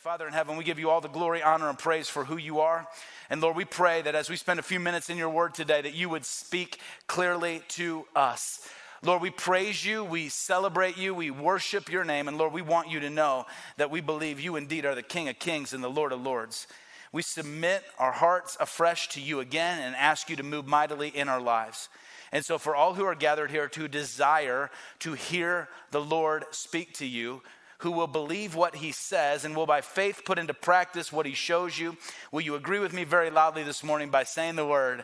Father in heaven, we give you all the glory, honor, and praise for who you are. And Lord, we pray that as we spend a few minutes in your word today, that you would speak clearly to us. Lord, we praise you, we celebrate you, we worship your name. And Lord, we want you to know that we believe you indeed are the King of Kings and the Lord of Lords. We submit our hearts afresh to you again and ask you to move mightily in our lives. And so for all who are gathered here to desire to hear the Lord speak to you, who will believe what he says and will by faith put into practice what he shows you, will you agree with me very loudly this morning by saying the word,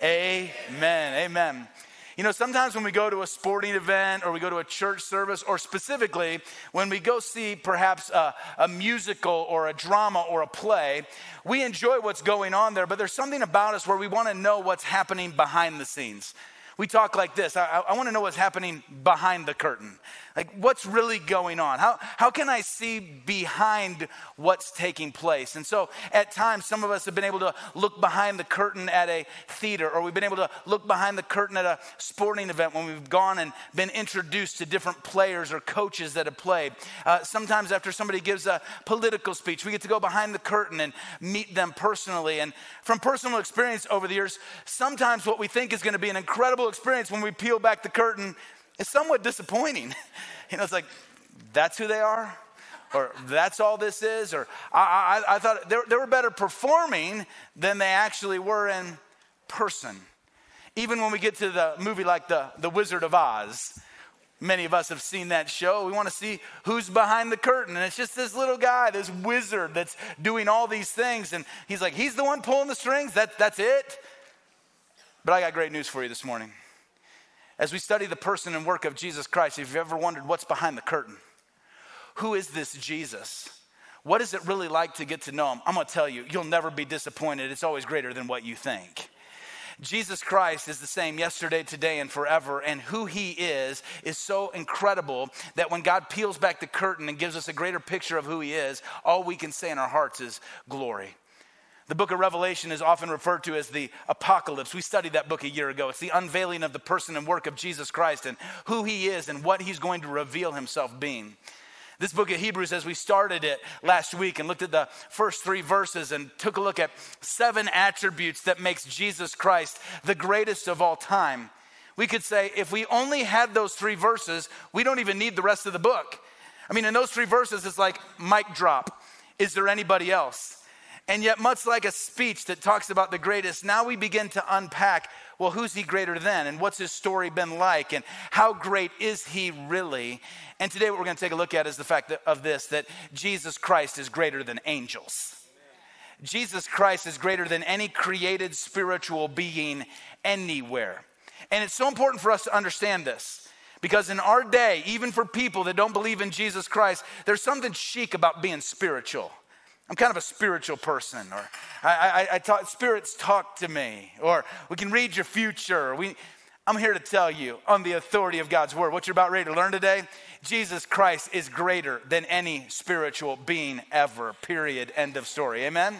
amen, amen. You know, sometimes when we go to a sporting event or we go to a church service, or specifically when we go see perhaps a musical or a drama or a play, we enjoy what's going on there, but there's something about us where we want to know what's happening behind the scenes. We talk like this, I want to know what's happening behind the curtain. Like, what's really going on? How can I see behind what's taking place? And so at times, some of us have been able to look behind the curtain at a theater, or we've been able to look behind the curtain at a sporting event when we've gone and been introduced to different players or coaches that have played. Sometimes after somebody gives a political speech, we get to go behind the curtain and meet them personally. And from personal experience over the years, sometimes what we think is going to be an incredible experience when we peel back the curtain is somewhat disappointing. You know, it's like, that's who they are? Or that's all this is? Or I thought they were better performing than they actually were in person. Even when we get to the movie like the Wizard of Oz, many of us have seen that show. We want to see who's behind the curtain. And it's just this little guy, this wizard that's doing all these things. And he's like, he's the one pulling the strings? That's it? But I got great news for you this morning. As we study the person and work of Jesus Christ, if you've ever wondered what's behind the curtain, who is this Jesus? What is it really like to get to know him? I'm going to tell you, you'll never be disappointed. It's always greater than what you think. Jesus Christ is the same yesterday, today, and forever, and who he is so incredible that when God peels back the curtain and gives us a greater picture of who he is, all we can say in our hearts is glory. The book of Revelation is often referred to as the apocalypse. We studied that book a year ago. It's the unveiling of the person and work of Jesus Christ and who he is and what he's going to reveal himself being. This book of Hebrews, as we started it last week and looked at the first 3 verses and took a look at 7 attributes that makes Jesus Christ the greatest of all time. We could say if we only had those 3 verses, we don't even need the rest of the book. I mean, in those 3 verses, it's like mic drop. Is there anybody else? And yet, much like a speech that talks about the greatest, now we begin to unpack, well, who's he greater than? And what's his story been like? And how great is he really? And today what we're going to take a look at is the fact that Jesus Christ is greater than angels. Amen. Jesus Christ is greater than any created spiritual being anywhere. And it's so important for us to understand this. Because in our day, even for people that don't believe in Jesus Christ, there's something chic about being spiritual. I'm kind of a spiritual person, or I talk, spirits talk to me, or we can read your future. I'm here to tell you on the authority of God's word, what you're about ready to learn today, Jesus Christ is greater than any spiritual being ever, period, end of story, amen?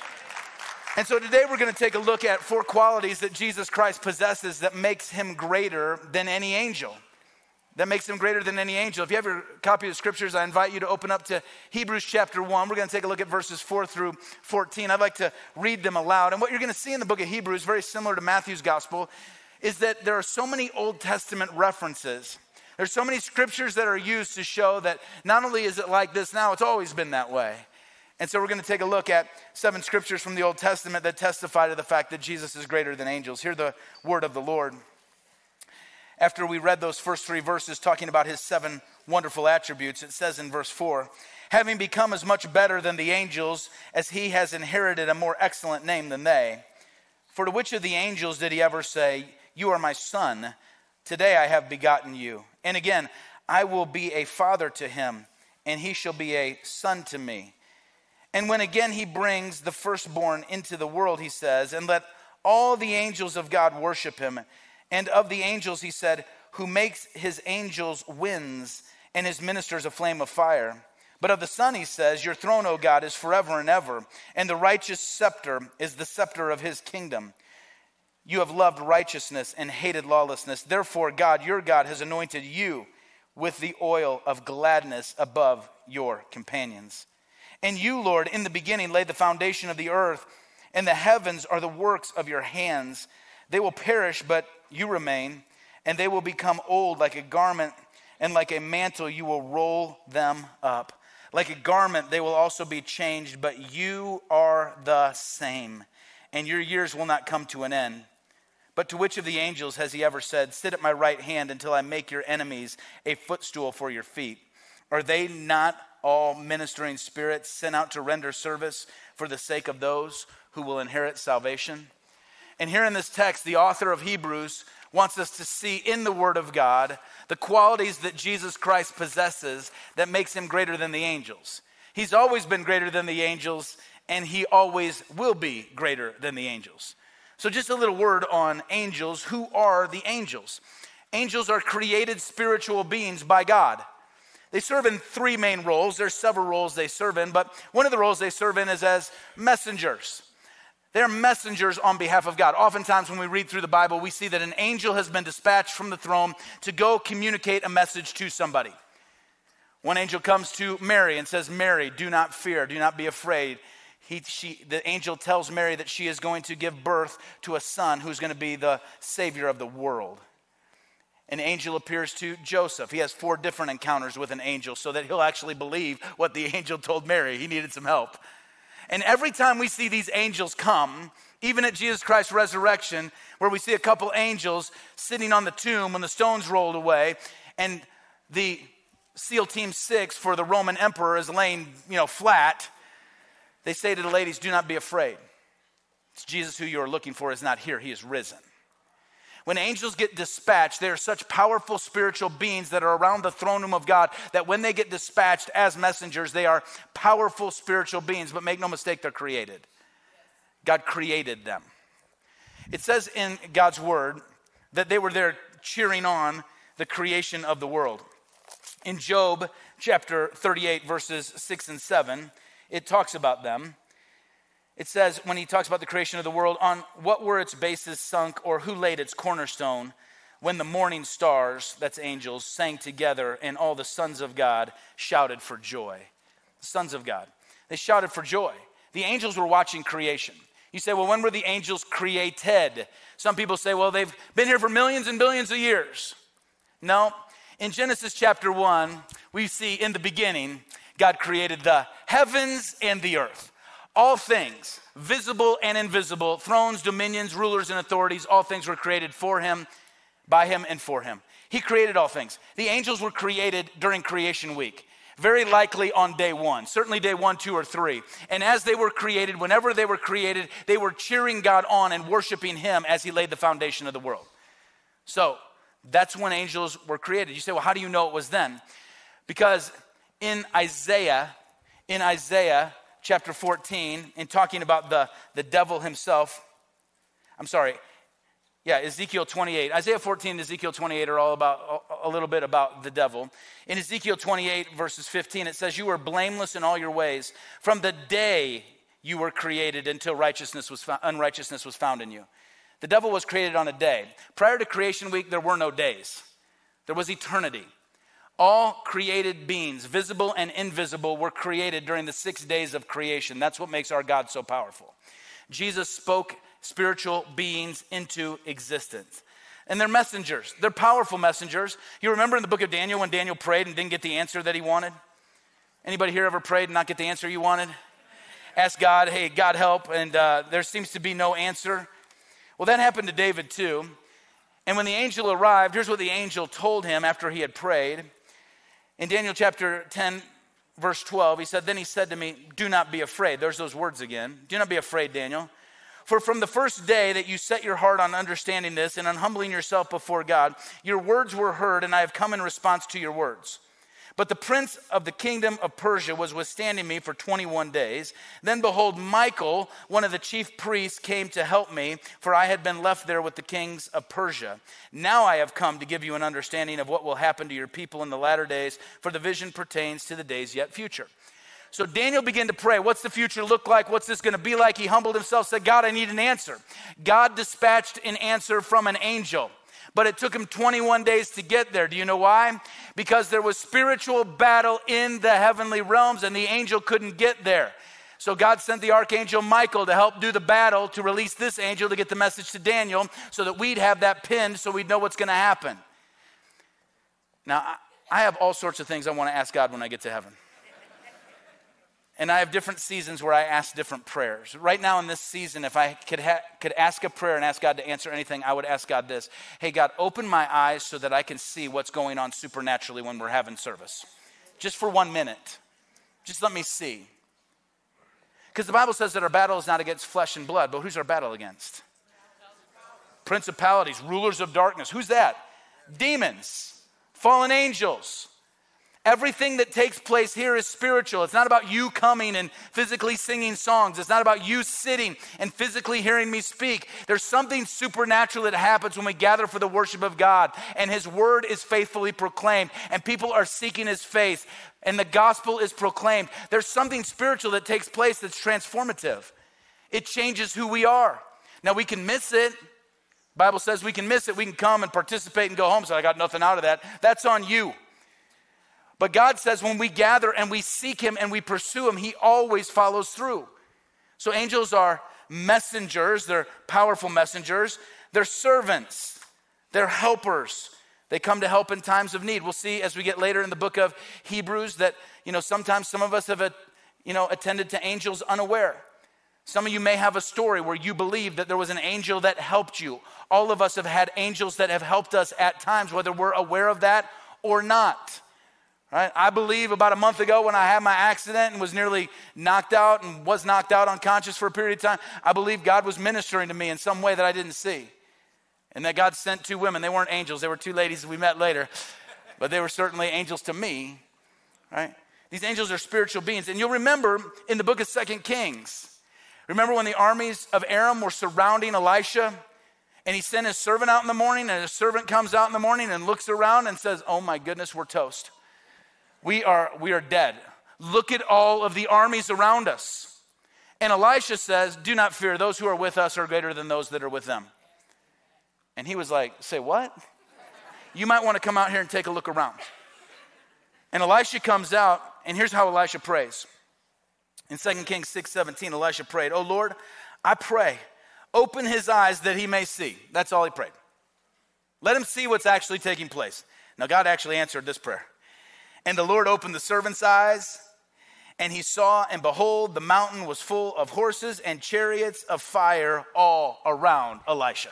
And so today we're going to take a look at 4 qualities that Jesus Christ possesses that makes him greater than any angel. That makes him greater than any angel. If you have your copy of the scriptures, I invite you to open up to Hebrews chapter 1. We're going to take a look at verses 4 through 14. I'd like to read them aloud. And what you're going to see in the book of Hebrews, very similar to Matthew's gospel, is that there are so many Old Testament references. There's so many scriptures that are used to show that not only is it like this now, it's always been that way. And so we're going to take a look at 7 scriptures from the Old Testament that testify to the fact that Jesus is greater than angels. Hear the word of the Lord. After we read those first 3 verses talking about his 7 wonderful attributes, it says in verse 4, having become as much better than the angels as he has inherited a more excellent name than they. For to which of the angels did he ever say, you are my son, today I have begotten you. And again, I will be a father to him, and he shall be a son to me. And when again he brings the firstborn into the world, he says, and let all the angels of God worship him. And of the angels, he said, who makes his angels winds and his ministers a flame of fire. But of the Son, he says, your throne, O God, is forever and ever, and the righteous scepter is the scepter of his kingdom. You have loved righteousness and hated lawlessness. Therefore, God, your God, has anointed you with the oil of gladness above your companions. And you, Lord, in the beginning laid the foundation of the earth, and the heavens are the works of your hands. They will perish, but you remain, and they will become old like a garment, and like a mantle you will roll them up. Like a garment they will also be changed, but you are the same, and your years will not come to an end. But to which of the angels has he ever said, sit at my right hand until I make your enemies a footstool for your feet? Are they not all ministering spirits sent out to render service for the sake of those who will inherit salvation? And here in this text, the author of Hebrews wants us to see in the Word of God the qualities that Jesus Christ possesses that makes him greater than the angels. He's always been greater than the angels, and he always will be greater than the angels. So just a little word on angels. Who are the angels? Angels are created spiritual beings by God. They serve in three main roles. There's several roles they serve in, but one of the roles they serve in is as messengers. They're messengers on behalf of God. Oftentimes when we read through the Bible, we see that an angel has been dispatched from the throne to go communicate a message to somebody. One angel comes to Mary and says, Mary, do not fear, do not be afraid. The angel tells Mary that she is going to give birth to a son who's going to be the Savior of the world. An angel appears to Joseph. He has 4 different encounters with an angel so that he'll actually believe what the angel told Mary. He needed some help. And every time we see these angels come, even at Jesus Christ's resurrection, where we see a couple angels sitting on the tomb when the stones rolled away, and the SEAL Team 6 for the Roman emperor is laying, flat, they say to the ladies, do not be afraid. It's Jesus who you are looking for is not here. He is risen. When angels get dispatched, they are such powerful spiritual beings that are around the throne room of God that when they get dispatched as messengers, they are powerful spiritual beings. But make no mistake, they're created. God created them. It says in God's word that they were there cheering on the creation of the world. In Job chapter 38, verses 6 and 7, it talks about them. It says, when he talks about the creation of the world, on what were its bases sunk, or who laid its cornerstone, when the morning stars, that's angels, sang together, and all the sons of God shouted for joy. The sons of God. They shouted for joy. The angels were watching creation. You say, well, when were the angels created? Some people say, well, they've been here for millions and billions of years. No. In Genesis chapter 1, we see in the beginning, God created the heavens and the earth. All things, visible and invisible, thrones, dominions, rulers, and authorities, all things were created for him, by him, and for him. He created all things. The angels were created during creation week, very likely on day 1, certainly day 1, 2, or 3. And as they were created, whenever they were created, they were cheering God on and worshiping him as he laid the foundation of the world. So that's when angels were created. You say, well, how do you know it was then? Because in Isaiah chapter 14, in talking about the devil himself, Ezekiel 28. Isaiah 14 and Ezekiel 28 are all about a little bit about the devil. In Ezekiel 28, verses 15, it says, you were blameless in all your ways from the day you were created until unrighteousness was found in you. The devil was created on a day. Prior to creation week, there were no days. There was eternity. All created beings, visible and invisible, were created during the 6 days of creation. That's what makes our God so powerful. Jesus spoke spiritual beings into existence. And they're messengers. They're powerful messengers. You remember in the book of Daniel when Daniel prayed and didn't get the answer that he wanted? Anybody here ever prayed and not get the answer you wanted? Ask God, hey, God help, and there seems to be no answer. Well, that happened to David too. And when the angel arrived, here's what the angel told him after he had prayed. In Daniel chapter 10, verse 12, then he said to me, do not be afraid. There's those words again. Do not be afraid, Daniel. For from the first day that you set your heart on understanding this and on humbling yourself before God, your words were heard, and I have come in response to your words. But the prince of the kingdom of Persia was withstanding me for 21 days. Then behold, Michael, one of the chief priests, came to help me, for I had been left there with the kings of Persia. Now I have come to give you an understanding of what will happen to your people in the latter days, for the vision pertains to the days yet future. So Daniel began to pray, what's the future look like? What's this going to be like? He humbled himself, said, God, I need an answer. God dispatched an answer from an angel. But it took him 21 days to get there. Do you know why? Because there was spiritual battle in the heavenly realms and the angel couldn't get there. So God sent the archangel Michael to help do the battle, to release this angel to get the message to Daniel so that we'd have that pinned so we'd know what's going to happen. Now, I have all sorts of things I want to ask God when I get to heaven. And I have different seasons where I ask different prayers. Right now in this season, if I could ask a prayer and ask God to answer anything, I would ask God this. Hey, God, open my eyes so that I can see what's going on supernaturally when we're having service. Just for 1 minute. Just let me see. Because the Bible says that our battle is not against flesh and blood, but who's our battle against? Principalities, rulers of darkness. Who's that? Demons, fallen angels. Everything that takes place here is spiritual. It's not about you coming and physically singing songs. It's not about you sitting and physically hearing me speak. There's something supernatural that happens when we gather for the worship of God, and his word is faithfully proclaimed, and people are seeking his face, and the gospel is proclaimed. There's something spiritual that takes place that's transformative. It changes who we are. Now, we can miss it. The Bible says we can miss it. We can come and participate and go home, so I got nothing out of that. That's on you. But God says when we gather and we seek him and we pursue him, he always follows through. So angels are messengers. They're powerful messengers. They're servants. They're helpers. They come to help in times of need. We'll see as we get later in the book of Hebrews that, sometimes some of us have, attended to angels unaware. Some of you may have a story where you believe that there was an angel that helped you. All of us have had angels that have helped us at times, whether we're aware of that or not. Right? I believe about a month ago when I had my accident and was nearly knocked out and was knocked out unconscious for a period of time, I believe God was ministering to me in some way that I didn't see. And that God sent 2 women. They weren't angels. They were 2 ladies we met later. But they were certainly angels to me. Right? These angels are spiritual beings. And you'll remember in the book of 2 Kings, remember when the armies of Aram were surrounding Elisha? And he sent his servant out in the morning, and his servant comes out in the morning and looks around and says, oh my goodness, we're toast. We are dead. Look at all of the armies around us. And Elisha says, do not fear. Those who are with us are greater than those that are with them. And he was like, say what? You might want to come out here and take a look around. And Elisha comes out, and here's how Elisha prays. In 2 Kings 6:17, Elisha prayed, oh Lord, I pray, open his eyes that he may see. That's all he prayed. Let him see what's actually taking place. Now God actually answered this prayer. And the Lord opened the servant's eyes, and he saw, and behold, the mountain was full of horses and chariots of fire all around Elisha.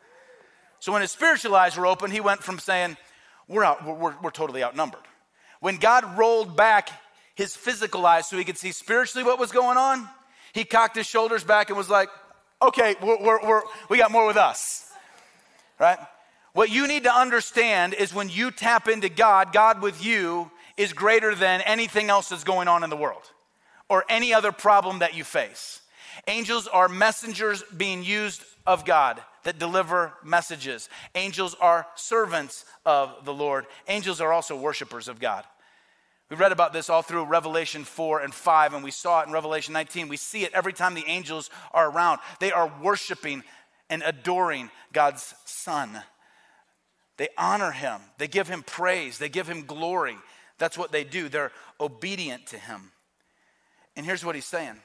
So when his spiritual eyes were open, he went from saying, we're totally outnumbered. When God rolled back his physical eyes so he could see spiritually what was going on, he cocked his shoulders back and was like, okay, we got more with us, right? What you need to understand is when you tap into God, God with you is greater than anything else that's going on in the world or any other problem that you face. Angels are messengers being used of God that deliver messages. Angels are servants of the Lord. Angels are also worshipers of God. We read about this all through Revelation 4 and 5, and we saw it in Revelation 19. We see it every time the angels are around. They are worshiping and adoring God's Son. They honor him. They give him praise. They give him glory. That's what they do. They're obedient to him. And here's what he's saying.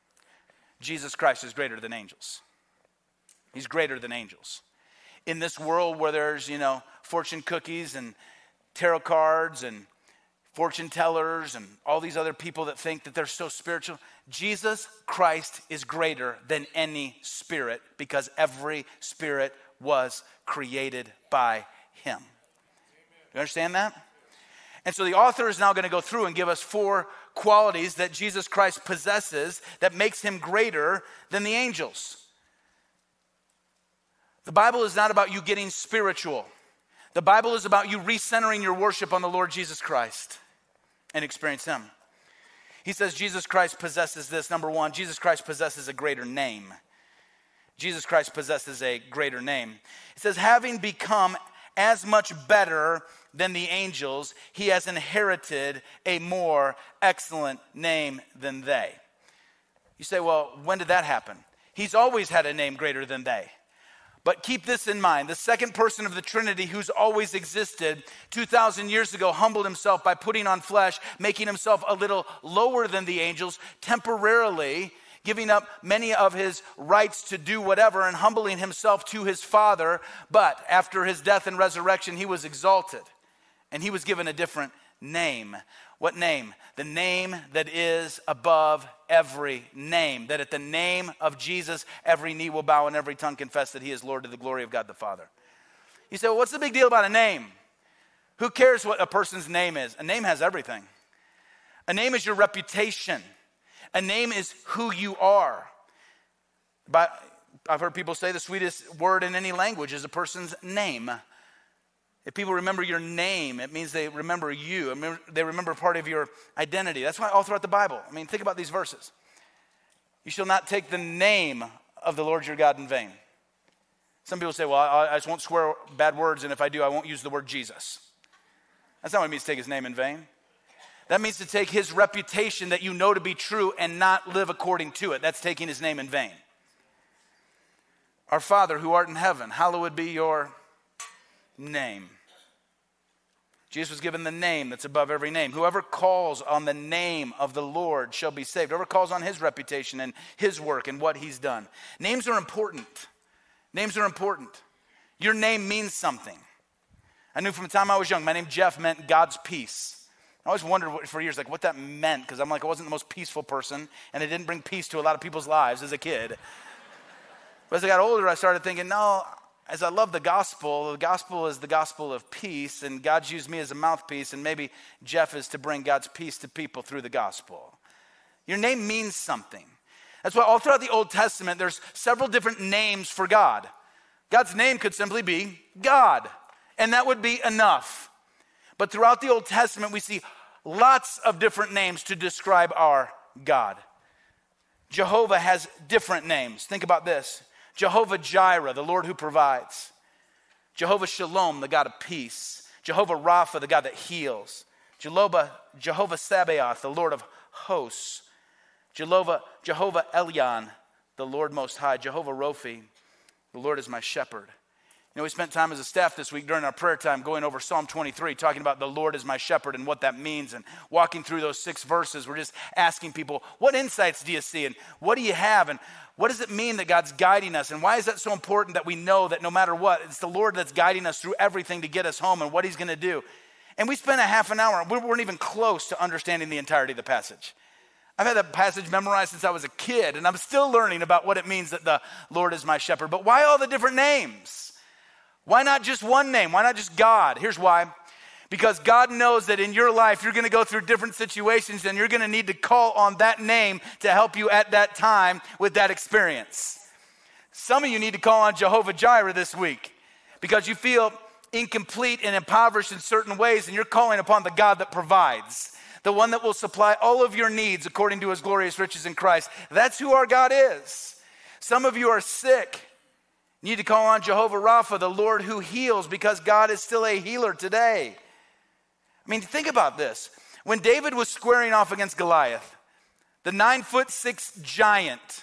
Jesus Christ is greater than angels. He's greater than angels. In this world where there's, fortune cookies and tarot cards and fortune tellers and all these other people that think that they're so spiritual, Jesus Christ is greater than any spirit because every spirit was created by him. Do you understand that? And so the author is now going to go through and give us 4 qualities that Jesus Christ possesses that makes him greater than the angels. The Bible is not about you getting spiritual. The Bible is about you recentering your worship on the Lord Jesus Christ and experience him. He says Jesus Christ possesses this. Number 1, Jesus Christ possesses a greater name. Jesus Christ possesses a greater name. It says, having become as much better than the angels, he has inherited a more excellent name than they. You say, well, when did that happen? He's always had a name greater than they. But keep this in mind. The second person of the Trinity who's always existed 2,000 years ago humbled himself by putting on flesh, making himself a little lower than the angels, temporarily giving up many of his rights to do whatever and humbling himself to his Father. But after his death and resurrection, he was exalted and he was given a different name. What name? The name that is above every name. That at the name of Jesus, every knee will bow and every tongue confess that he is Lord to the glory of God the Father. You say, well, what's the big deal about a name? Who cares what a person's name is? A name has everything. A name is your reputation. A name is who you are. But I've heard people say the sweetest word in any language is a person's name. If people remember your name, it means they remember you. They remember part of your identity. That's why all throughout the Bible, think about these verses. You shall not take the name of the Lord your God in vain. Some people say, well, I just won't swear bad words, and if I do, I won't use the word Jesus. That's not what it means to take his name in vain. That means to take his reputation that you know to be true and not live according to it. That's taking his name in vain. Our Father who art in heaven, hallowed be your name. Jesus was given the name that's above every name. Whoever calls on the name of the Lord shall be saved. Whoever calls on his reputation and his work and what he's done. Names are important. Names are important. Your name means something. I knew from the time I was young, my name Jeff meant God's peace. I always wondered for years what that meant, because I'm I wasn't the most peaceful person, and it didn't bring peace to a lot of people's lives as a kid. But as I got older, I started thinking, no, as I love the gospel is the gospel of peace, and God's used me as a mouthpiece, and maybe Jeff is to bring God's peace to people through the gospel. Your name means something. That's why all throughout the Old Testament, there's several different names for God. God's name could simply be God, and that would be enough. But throughout the Old Testament, we see lots of different names to describe our God. Jehovah has different names. Think about this. Jehovah Jireh, the Lord who provides. Jehovah Shalom, the God of peace. Jehovah Rapha, the God that heals. Jehovah Sabaoth, the Lord of hosts. Jehovah Elyon, the Lord Most High. Jehovah Rophi, the Lord is my shepherd. We spent time as a staff this week during our prayer time going over Psalm 23, talking about the Lord is my shepherd and what that means, and walking through those 6 verses. We're just asking people, what insights do you see, and what do you have, and what does it mean that God's guiding us, and why is that so important that we know that no matter what, it's the Lord that's guiding us through everything to get us home and what he's going to do. And we spent a half an hour, and we weren't even close to understanding the entirety of the passage. I've had that passage memorized since I was a kid, and I'm still learning about what it means that the Lord is my shepherd. But why all the different names? Why not just one name? Why not just God? Here's why. Because God knows that in your life, you're going to go through different situations, and you're going to need to call on that name to help you at that time with that experience. Some of you need to call on Jehovah Jireh this week because you feel incomplete and impoverished in certain ways, and you're calling upon the God that provides, the one that will supply all of your needs according to his glorious riches in Christ. That's who our God is. Some of you are sick. You need to call on Jehovah Rapha, the Lord who heals, because God is still a healer today. Think about this. When David was squaring off against Goliath, the 9'6" giant,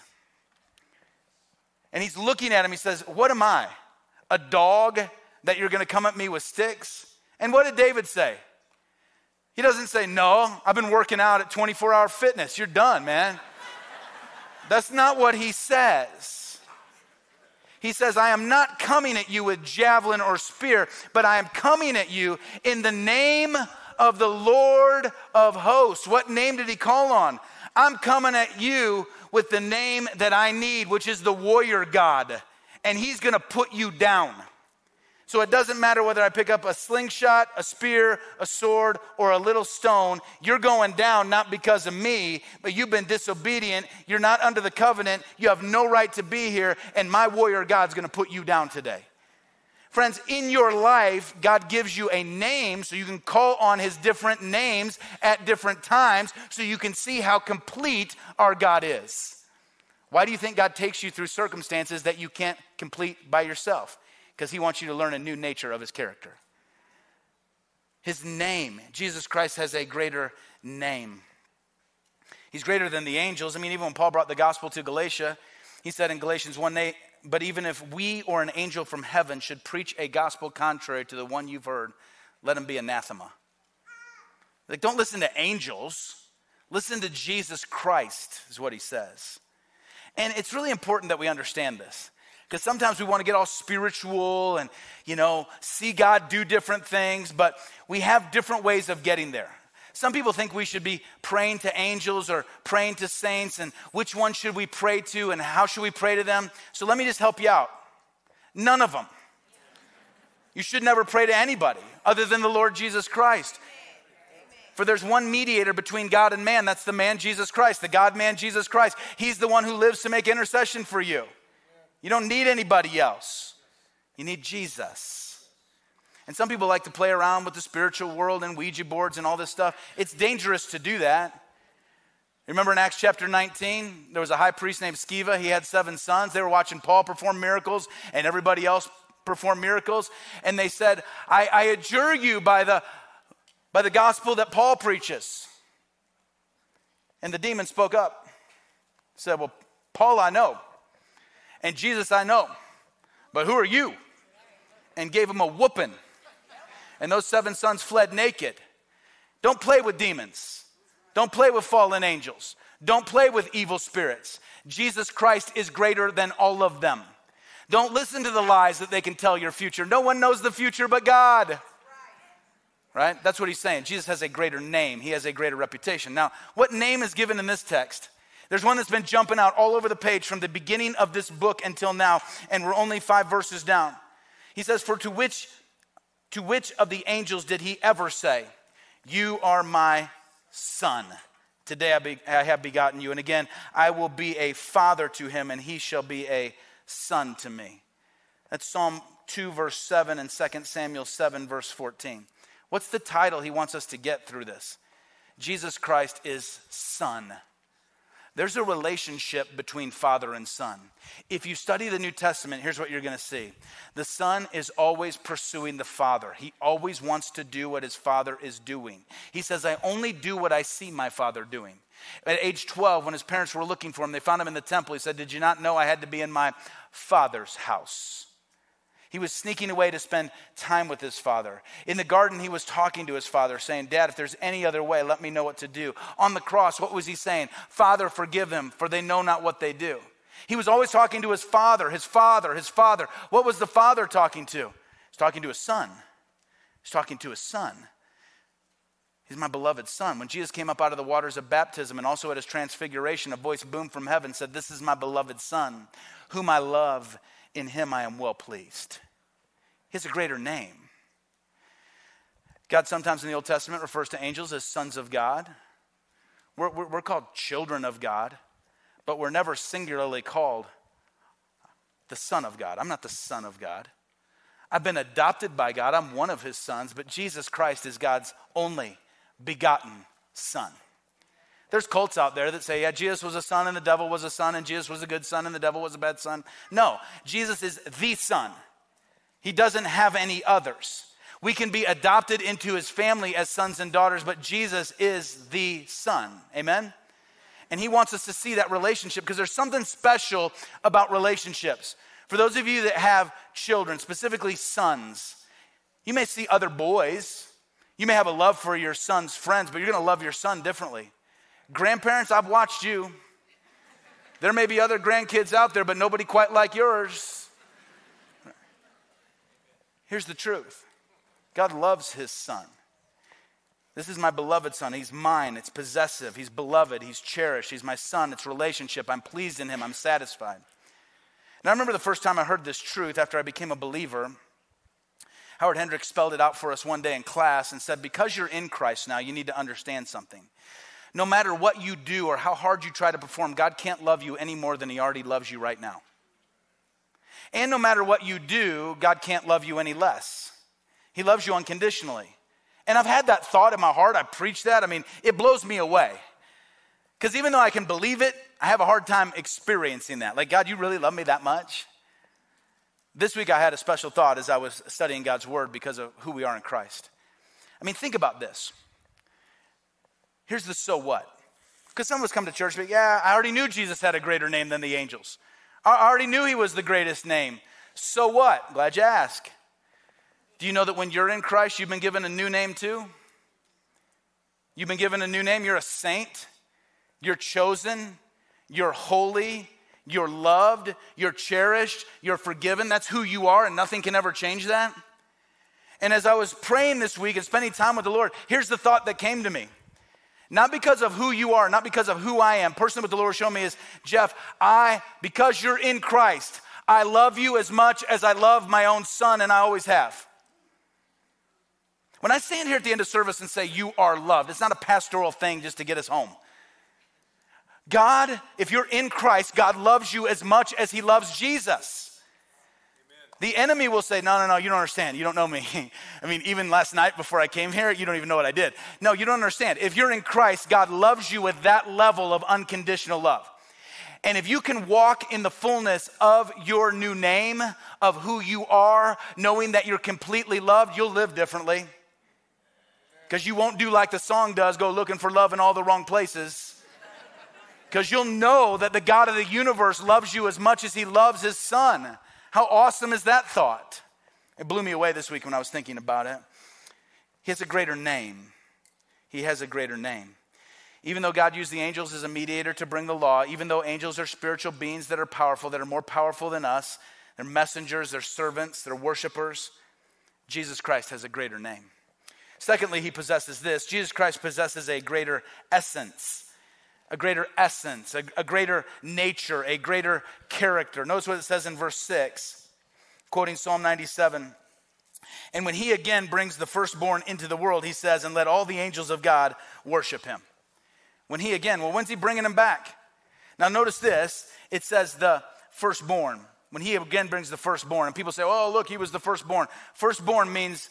and he's looking at him, he says, what am I? A dog that you're going to come at me with sticks? And what did David say? He doesn't say, no, I've been working out at 24-hour fitness. You're done, man. That's not what he says. He says, I am not coming at you with javelin or spear, but I am coming at you in the name of the Lord of hosts. What name did he call on? I'm coming at you with the name that I need, which is the warrior God. And he's going to put you down. So it doesn't matter whether I pick up a slingshot, a spear, a sword, or a little stone. You're going down not because of me, but you've been disobedient. You're not under the covenant. You have no right to be here, and my warrior God's going to put you down today. Friends, in your life, God gives you a name so you can call on his different names at different times so you can see how complete our God is. Why do you think God takes you through circumstances that you can't complete by yourself? Because he wants you to learn a new nature of his character. His name, Jesus Christ has a greater name. He's greater than the angels. Even when Paul brought the gospel to Galatia, He said in Galatians 1:8, but even if we or an angel from heaven should preach a gospel contrary to the one you've heard, let him be anathema. Like, don't listen to angels. Listen to Jesus Christ, is what he says. And it's really important that we understand this. Because sometimes we want to get all spiritual and, see God do different things, but we have different ways of getting there. Some people think we should be praying to angels or praying to saints, and which one should we pray to and how should we pray to them? So let me just help you out. None of them. You should never pray to anybody other than the Lord Jesus Christ. For there's one mediator between God and man. That's the man Jesus Christ, the God-man Jesus Christ. He's the one who lives to make intercession for you. You don't need anybody else. You need Jesus. And some people like to play around with the spiritual world and Ouija boards and all this stuff. It's dangerous to do that. Remember in Acts chapter 19, there was a high priest named Sceva. He had 7 sons. They were watching Paul perform miracles and everybody else perform miracles. And they said, I adjure you by the gospel that Paul preaches. And the demon spoke up. Said, well, Paul I know. And Jesus I know. But who are you? And gave him a whooping. And those 7 sons fled naked. Don't play with demons. Don't play with fallen angels. Don't play with evil spirits. Jesus Christ is greater than all of them. Don't listen to the lies that they can tell your future. No one knows the future but God. Right? That's what he's saying. Jesus has a greater name. He has a greater reputation. Now, what name is given in this text? There's one that's been jumping out all over the page from the beginning of this book until now, and we're only 5 verses down. He says, for to which of the angels did he ever say, you are my son? Today I have begotten you. And again, I will be a father to him, and he shall be a son to me. That's Psalm 2, verse 7, and 2 Samuel 7, verse 14. What's the title he wants us to get through this? Jesus Christ is Son. There's a relationship between Father and Son. If you study the New Testament, here's what you're going to see. The Son is always pursuing the Father. He always wants to do what his Father is doing. He says, I only do what I see my Father doing. At age 12, when his parents were looking for him, they found him in the temple. He said, did you not know I had to be in my Father's house? He was sneaking away to spend time with his Father. In the garden, he was talking to his Father, saying, Dad, if there's any other way, let me know what to do. On the cross, what was he saying? Father, forgive them, for they know not what they do. He was always talking to his Father, his Father, his Father. What was the Father talking to? He's talking to his Son. He's talking to his Son. He's my beloved Son. When Jesus came up out of the waters of baptism and also at his transfiguration, a voice boomed from heaven, said, this is my beloved Son, whom I love. In him I am well pleased. He has a greater name. God sometimes in the Old Testament refers to angels as sons of God. We're called children of God, but we're never singularly called the Son of God. I'm not the Son of God. I've been adopted by God. I'm one of his sons, but Jesus Christ is God's only begotten Son. There's cults out there that say, yeah, Jesus was a son and the devil was a son, and Jesus was a good son and the devil was a bad son. No, Jesus is the Son. He doesn't have any others. We can be adopted into his family as sons and daughters, but Jesus is the Son. Amen? And he wants us to see that relationship because there's something special about relationships. For those of you that have children, specifically sons, you may see other boys. You may have a love for your son's friends, but you're going to love your son differently. Grandparents, I've watched you. There may be other grandkids out there, but nobody quite like yours. Here's the truth. God loves his Son. This is my beloved Son. He's mine. It's possessive. He's beloved. He's cherished. He's my son. It's relationship. I'm pleased in him. I'm satisfied. And I remember the first time I heard this truth after I became a believer. Howard Hendricks spelled it out for us one day in class and said, because you're in Christ now, you need to understand something. No matter what you do or how hard you try to perform, God can't love you any more than he already loves you right now. And no matter what you do, God can't love you any less. He loves you unconditionally. And I've had that thought in my heart. I preach that. I mean, it blows me away. Because even though I can believe it, I have a hard time experiencing that. Like, God, you really love me that much? This week I had a special thought as I was studying God's word because of who we are in Christ. I mean, think about this. Here's the so what. Because some of us come to church and be, yeah, I already knew Jesus had a greater name than the angels. I already knew he was the greatest name. So what? Glad you asked. Do you know that when you're in Christ, you've been given a new name too? You've been given a new name. You're a saint. You're chosen. You're holy. You're loved. You're cherished. You're forgiven. That's who you are, and nothing can ever change that. And as I was praying this week and spending time with the Lord, here's the thought that came to me. Not because of who you are, not because of who I am. Personally, what the Lord showed me is, Jeff, because you're in Christ, I love you as much as I love my own son, and I always have. When I stand here at the end of service and say, you are loved, it's not a pastoral thing just to get us home. God, if you're in Christ, God loves you as much as he loves Jesus. Amen. The enemy will say, no, you don't understand. You don't know me. I mean, even last night before I came here, you don't even know what I did. No, you don't understand. If you're in Christ, God loves you with that level of unconditional love. And if you can walk in the fullness of your new name, of who you are, knowing that you're completely loved, you'll live differently. Because you won't do like the song does, go looking for love in all the wrong places. Because you'll know that the God of the universe loves you as much as he loves his son. How awesome is that thought? It blew me away this week when I was thinking about it. He has a greater name. He has a greater name. Even though God used the angels as a mediator to bring the law, even though angels are spiritual beings that are powerful, that are more powerful than us, they're messengers, they're servants, they're worshipers, Jesus Christ has a greater name. Secondly, he possesses this. Jesus Christ possesses a greater essence, a greater nature, a greater character. Notice what it says in verse 6, quoting Psalm 97. And when he again brings the firstborn into the world, he says, and let all the angels of God worship him. When's he bringing him back? Now notice this, it says the firstborn. When he again brings the firstborn, and people say, oh, look, he was the firstborn. Firstborn means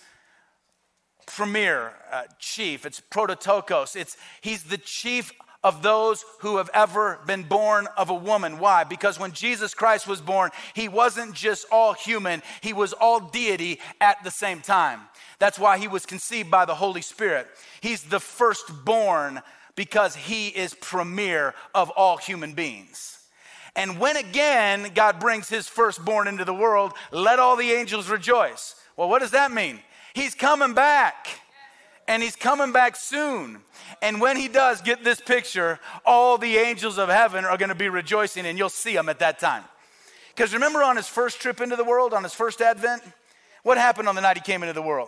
premier, chief. It's prototokos. He's the chief of those who have ever been born of a woman. Why? Because when Jesus Christ was born, he wasn't just all human, he was all deity at the same time. That's why he was conceived by the Holy Spirit. He's the firstborn because he is premier of all human beings. And when again God brings his firstborn into the world, let all the angels rejoice. Well, what does that mean? He's coming back, and he's coming back soon. And when he does, get this picture, all the angels of heaven are going to be rejoicing, and you'll see him at that time. Because remember on his first trip into the world, on his first advent, what happened on the night he came into the world?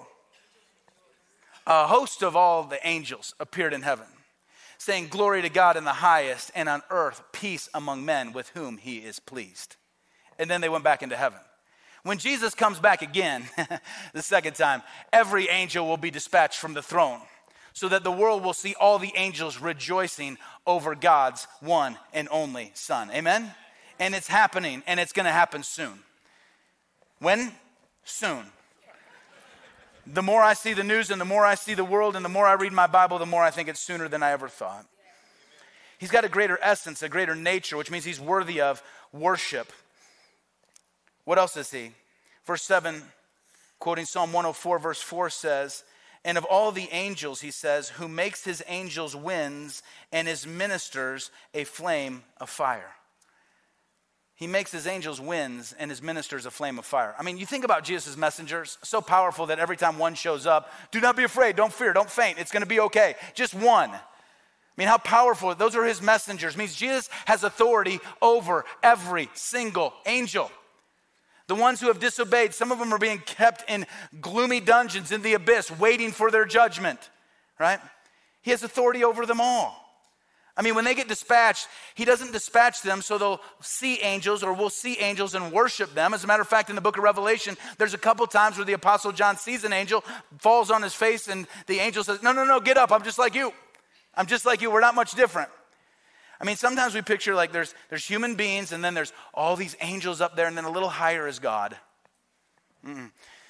A host of all the angels appeared in heaven, saying, glory to God in the highest, and on earth peace among men with whom he is pleased. And then they went back into heaven. When Jesus comes back again, the second time, every angel will be dispatched from the throne so that the world will see all the angels rejoicing over God's one and only Son. Amen? And it's happening, and it's going to happen soon. When? Soon. The more I see the news and the more I see the world and the more I read my Bible, the more I think it's sooner than I ever thought. He's got a greater essence, a greater nature, which means he's worthy of worship. What else is he? Verse 7, quoting Psalm 104, verse 4 says, and of all the angels, he says, who makes his angels winds and his ministers a flame of fire. He makes his angels winds and his ministers a flame of fire. I mean, you think about Jesus' messengers, so powerful that every time one shows up, do not be afraid, don't fear, don't faint, it's going to be okay. Just one. I mean, how powerful. Those are his messengers. It means Jesus has authority over every single angel. The ones who have disobeyed, some of them are being kept in gloomy dungeons in the abyss, waiting for their judgment, right? He has authority over them all. I mean, when they get dispatched, he doesn't dispatch them so they'll see angels or we'll see angels and worship them. As a matter of fact, in the book of Revelation, there's a couple times where the Apostle John sees an angel, falls on his face, and the angel says, no, get up, I'm just like you. I'm just like you, we're not much different. I mean, sometimes we picture like there's human beings and then there's all these angels up there and then a little higher is God. You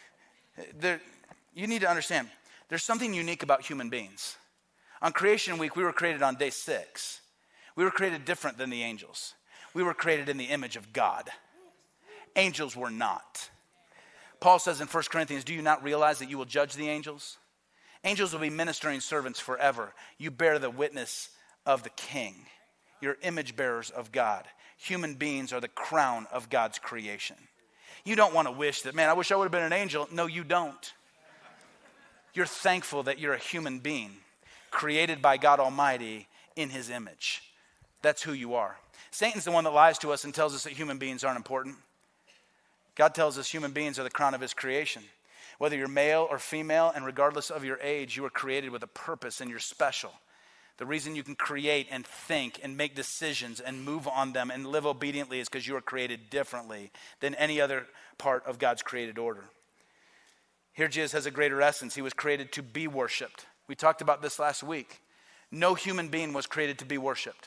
need to understand, there's something unique about human beings. On Creation Week, we were created on day 6. We were created different than the angels. We were created in the image of God. Angels were not. Paul says in 1 Corinthians, do you not realize that you will judge the angels? Angels will be ministering servants forever. You bear the witness of the King. You're image bearers of God. Human beings are the crown of God's creation. You don't want to wish that, man, I wish I would have been an angel. No, you don't. You're thankful that you're a human being created by God Almighty in his image. That's who you are. Satan's the one that lies to us and tells us that human beings aren't important. God tells us human beings are the crown of his creation. Whether you're male or female, and regardless of your age, you were created with a purpose and you're special. The reason you can create and think and make decisions and move on them and live obediently is because you were created differently than any other part of God's created order. Here Jesus has a greater essence. He was created to be worshiped. We talked about this last week. No human being was created to be worshiped.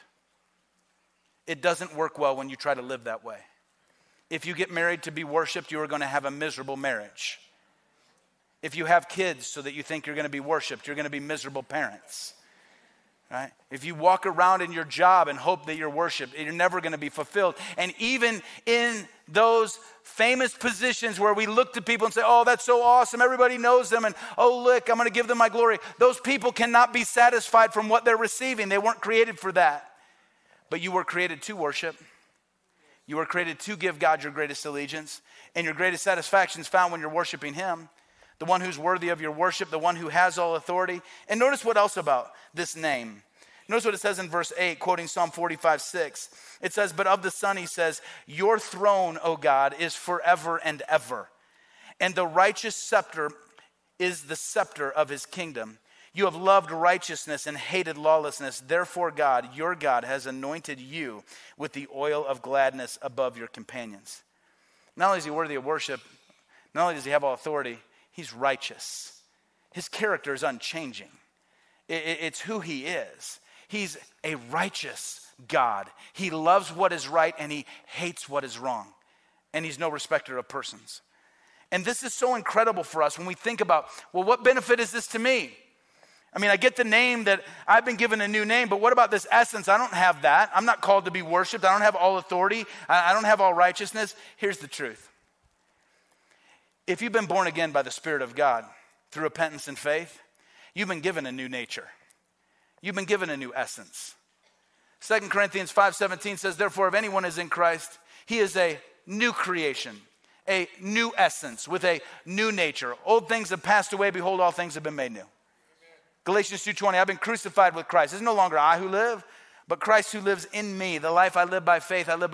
It doesn't work well when you try to live that way. If you get married to be worshiped, you are going to have a miserable marriage. If you have kids so that you think you're going to be worshiped, you're going to be miserable parents. Right? If you walk around in your job and hope that you're worshiped, you're never going to be fulfilled. And even in those famous positions where we look to people and say, oh, that's so awesome, everybody knows them, and oh, look, I'm going to give them my glory. Those people cannot be satisfied from what they're receiving. They weren't created for that. But you were created to worship. You were created to give God your greatest allegiance. And your greatest satisfaction is found when you're worshiping him. The one who's worthy of your worship, the one who has all authority. And notice what else about this name. Notice what it says in verse 8, quoting Psalm 45:6. It says, but of the Son, he says, your throne, O God, is forever and ever. And the righteous scepter is the scepter of his kingdom. You have loved righteousness and hated lawlessness. Therefore, God, your God, has anointed you with the oil of gladness above your companions. Not only is he worthy of worship, not only does he have all authority, he's righteous. His character is unchanging. It's who he is. He's a righteous God. He loves what is right and he hates what is wrong. And he's no respecter of persons. And this is so incredible for us when we think about, well, what benefit is this to me? I mean, I get the name that I've been given a new name, but what about this essence? I don't have that. I'm not called to be worshiped. I don't have all authority. I don't have all righteousness. Here's the truth. If you've been born again by the Spirit of God through repentance and faith, you've been given a new nature. You've been given a new essence. 2 Corinthians 5:17 says, therefore, if anyone is in Christ, he is a new creation, a new essence with a new nature. Old things have passed away. Behold, all things have been made new. Galatians 2:20, I've been crucified with Christ. It's no longer I who live, but Christ who lives in me. The life I live by faith, I live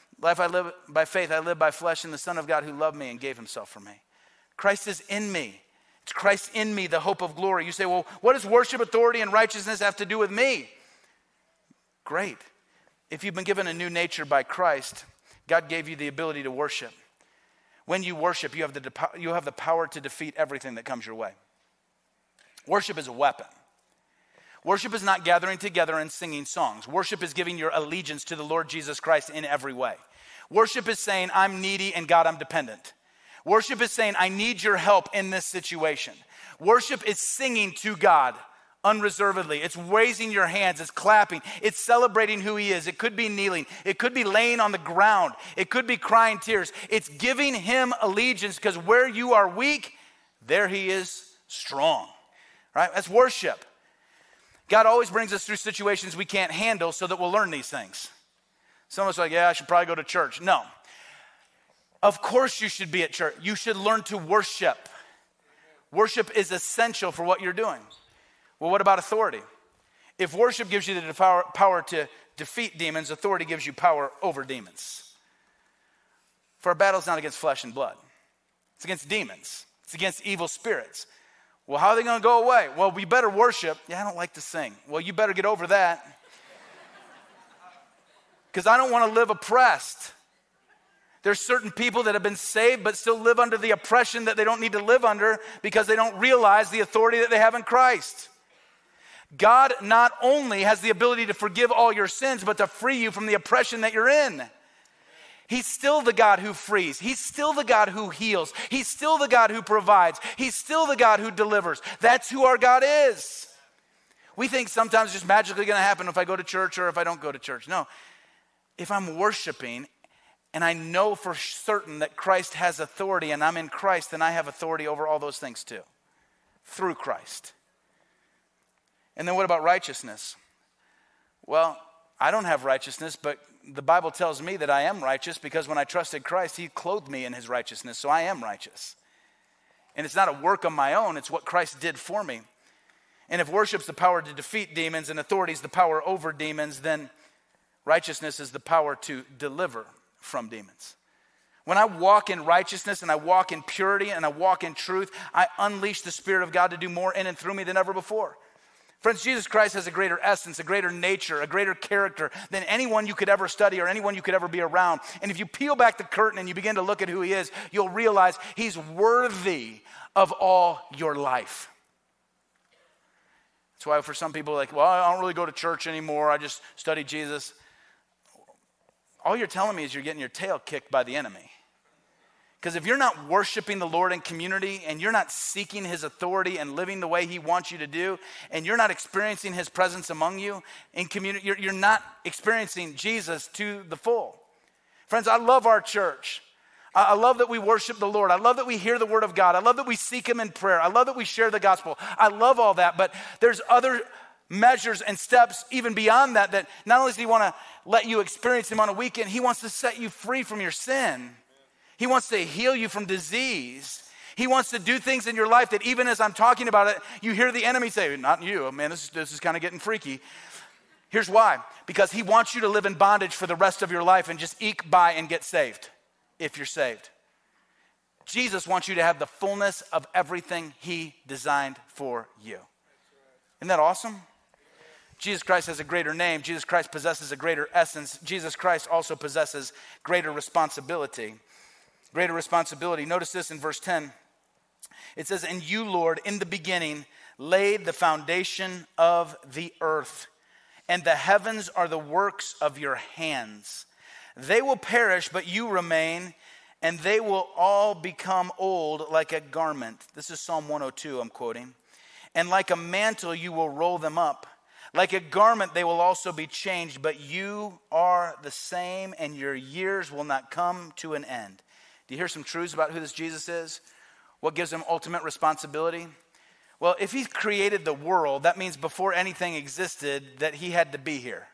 by flesh in the Son of God who loved me and gave himself for me. Christ is in me. It's Christ in me, the hope of glory. You say, well, what does worship, authority, and righteousness have to do with me? Great. If you've been given a new nature by Christ, God gave you the ability to worship. When you worship, you have the power to defeat everything that comes your way. Worship is a weapon. Worship is not gathering together and singing songs. Worship is giving your allegiance to the Lord Jesus Christ in every way. Worship is saying, I'm needy and God, I'm dependent. Worship is saying, I need your help in this situation. Worship is singing to God unreservedly. It's raising your hands. It's clapping. It's celebrating who he is. It could be kneeling. It could be laying on the ground. It could be crying tears. It's giving him allegiance because where you are weak, there he is strong. Right? That's worship. God always brings us through situations we can't handle so that we'll learn these things. Some of us are like, yeah, I should probably go to church. No. Of course you should be at church. You should learn to worship. Worship is essential for what you're doing. Well, what about authority? If worship gives you the power to defeat demons, authority gives you power over demons. For our battle is not against flesh and blood. It's against demons. It's against evil spirits. Well, how are they going to go away? Well, we better worship. Yeah, I don't like to sing. Well, you better get over that. Because I don't want to live oppressed. There's certain people that have been saved but still live under the oppression that they don't need to live under because they don't realize the authority that they have in Christ. God not only has the ability to forgive all your sins, but to free you from the oppression that you're in. He's still the God who frees. He's still the God who heals. He's still the God who provides. He's still the God who delivers. That's who our God is. We think sometimes it's just magically going to happen if I go to church or if I don't go to church. No. If I'm worshiping and I know for certain that Christ has authority and I'm in Christ, then I have authority over all those things too. Through Christ. And then what about righteousness? Well, I don't have righteousness, but the Bible tells me that I am righteous because when I trusted Christ, he clothed me in his righteousness, so I am righteous. And it's not a work of my own, it's what Christ did for me. And if worship's the power to defeat demons and authority's the power over demons, then righteousness is the power to deliver from demons. When I walk in righteousness and I walk in purity and I walk in truth, I unleash the Spirit of God to do more in and through me than ever before. Friends, Jesus Christ has a greater essence, a greater nature, a greater character than anyone you could ever study or anyone you could ever be around. And if you peel back the curtain and you begin to look at who he is, you'll realize he's worthy of all your life. That's why for some people like, well, I don't really go to church anymore. I just study Jesus. All you're telling me is you're getting your tail kicked by the enemy. Because if you're not worshiping the Lord in community and you're not seeking his authority and living the way he wants you to do, and you're not experiencing his presence among you in community, you're not experiencing Jesus to the full. Friends, I love our church. I love that we worship the Lord. I love that we hear the word of God. I love that we seek him in prayer. I love that we share the gospel. I love all that, but there's other measures and steps even beyond that not only does he want to let you experience him on a weekend, he wants to set you free from your sin. He wants to heal you from disease. He wants to do things in your life that even as I'm talking about it, you hear the enemy say, not you, man, this is kind of getting freaky. Here's why. Because he wants you to live in bondage for the rest of your life and just eke by and get saved, if you're saved. Jesus wants you to have the fullness of everything he designed for you. Isn't that awesome? Jesus Christ has a greater name. Jesus Christ possesses a greater essence. Jesus Christ also possesses greater responsibility. Greater responsibility. Notice this in verse 10. It says, and you, Lord, in the beginning laid the foundation of the earth, and the heavens are the works of your hands. They will perish, but you remain, and they will all become old like a garment. This is Psalm 102 I'm quoting. And like a mantle you will roll them up. Like a garment they will also be changed, but you are the same, and your years will not come to an end. Do you hear some truths about who this Jesus is? What gives him ultimate responsibility? Well, if he created the world, that means before anything existed that he had to be here.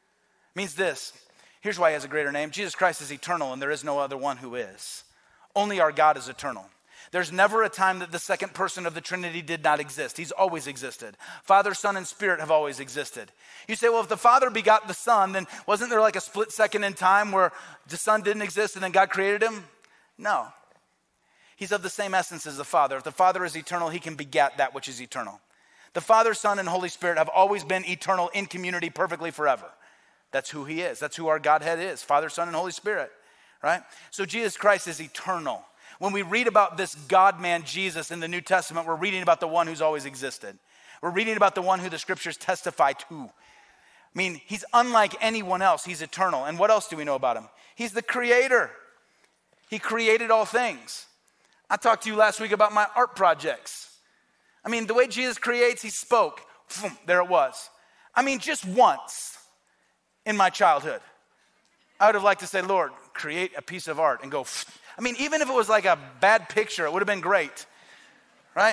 It means this. Here's why he has a greater name. Jesus Christ is eternal, and there is no other one who is. Only our God is eternal. There's never a time that the second person of the Trinity did not exist. He's always existed. Father, Son, and Spirit have always existed. You say, well, if the Father begot the Son, then wasn't there like a split second in time where the Son didn't exist and then God created him? No. He's of the same essence as the Father. If the Father is eternal, he can beget that which is eternal. The Father, Son, and Holy Spirit have always been eternal in community perfectly forever. That's who he is. That's who our Godhead is. Father, Son, and Holy Spirit, right? So Jesus Christ is eternal. When we read about this God-man Jesus in the New Testament, we're reading about the one who's always existed. We're reading about the one who the scriptures testify to. I mean, he's unlike anyone else. He's eternal. And what else do we know about him? He's the creator. He created all things. I talked to you last week about my art projects. I mean, the way Jesus creates, he spoke. There it was. I mean, just once in my childhood, I would have liked to say, Lord, create a piece of art and go. I mean, even if it was like a bad picture, it would have been great, right?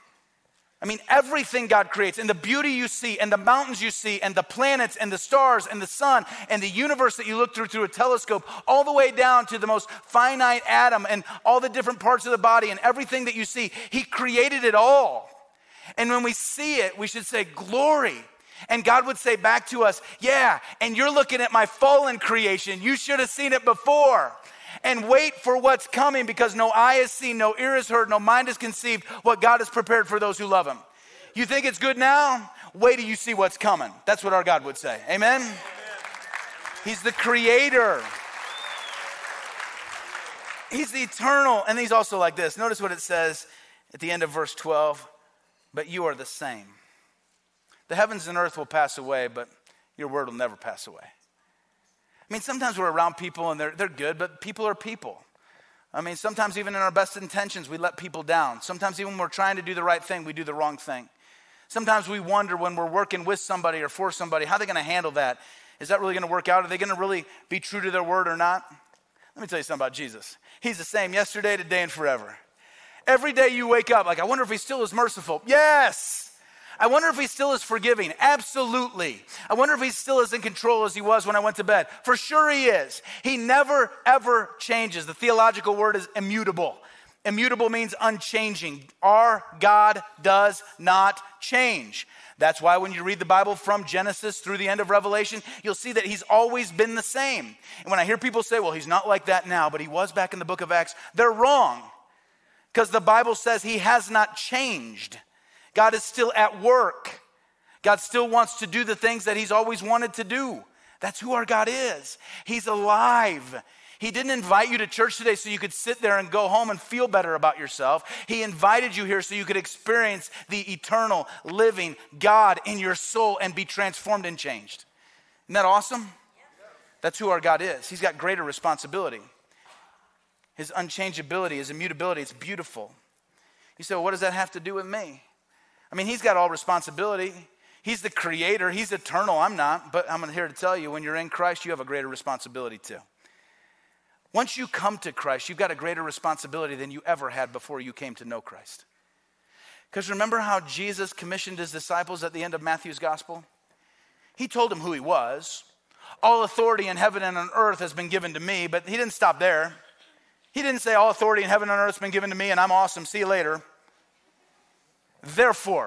I mean, everything God creates, and the beauty you see, and the mountains you see, and the planets, and the stars, and the sun, and the universe that you look through a telescope, all the way down to the most finite atom, and all the different parts of the body, and everything that you see, he created it all. And when we see it, we should say, glory. And God would say back to us, yeah, and you're looking at my fallen creation. You should have seen it before. And wait for what's coming, because no eye has seen, no ear has heard, no mind has conceived what God has prepared for those who love him. You think it's good now? Wait till you see what's coming. That's what our God would say. Amen? Amen. He's the creator. He's the eternal. And he's also like this. Notice what it says at the end of verse 12. But you are the same. The heavens and earth will pass away, but your word will never pass away. I mean, sometimes we're around people and they're good, but people are people. I mean, sometimes even in our best intentions, we let people down. Sometimes even when we're trying to do the right thing, we do the wrong thing. Sometimes we wonder when we're working with somebody or for somebody, how are they going to handle that? Is that really going to work out? Are they going to really be true to their word or not? Let me tell you something about Jesus. He's the same yesterday, today, and forever. Every day you wake up, like, I wonder if he's still as merciful. Yes. I wonder if he still is forgiving. Absolutely. I wonder if he's still as in control as he was when I went to bed. For sure he is. He never, ever changes. The theological word is immutable. Immutable means unchanging. Our God does not change. That's why when you read the Bible from Genesis through the end of Revelation, you'll see that he's always been the same. And when I hear people say, well, he's not like that now, but he was back in the book of Acts, they're wrong. Because the Bible says he has not changed. God is still at work. God still wants to do the things that he's always wanted to do. That's who our God is. He's alive. He didn't invite you to church today so you could sit there and go home and feel better about yourself. He invited you here so you could experience the eternal, living God in your soul and be transformed and changed. Isn't that awesome? That's who our God is. He's got greater responsibility. His unchangeability, his immutability, it's beautiful. You say, well, what does that have to do with me? I mean, he's got all responsibility. He's the creator. He's eternal. I'm not. But I'm here to tell you, when you're in Christ, you have a greater responsibility too. Once you come to Christ, you've got a greater responsibility than you ever had before you came to know Christ. Because remember how Jesus commissioned his disciples at the end of Matthew's gospel? He told them who he was. All authority in heaven and on earth has been given to me, but he didn't stop there. He didn't say all authority in heaven and on earth has been given to me and I'm awesome, see you later. Therefore,